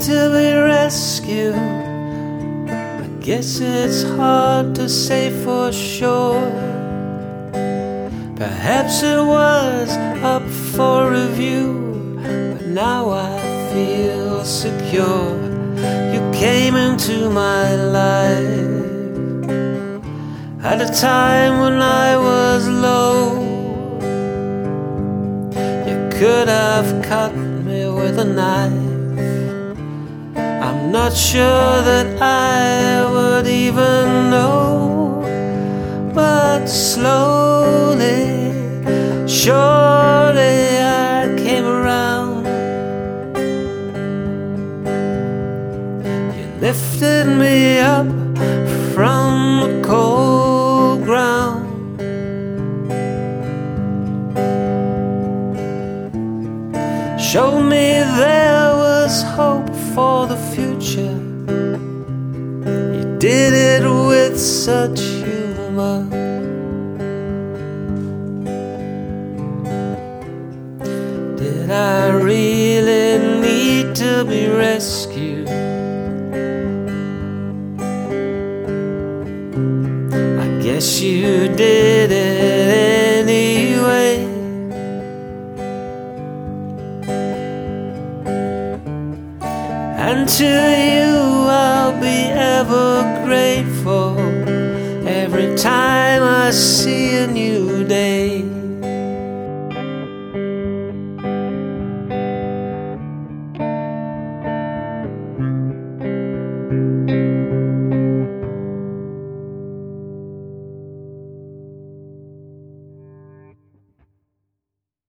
to be rescued. I guess it's hard to say for sure. Perhaps it was up for review, but now I feel secure. You came into my life at a time when I was low. You could have cut me with a knife. I'm not sure that I would even know, but slowly, surely I came around. You lifted me up from the cold ground. Showed me there was hope for the future. You did it with such humor. Did I really need to be rescued? I guess you did it anyway. And to you I'll be ever grateful every time I see a new day.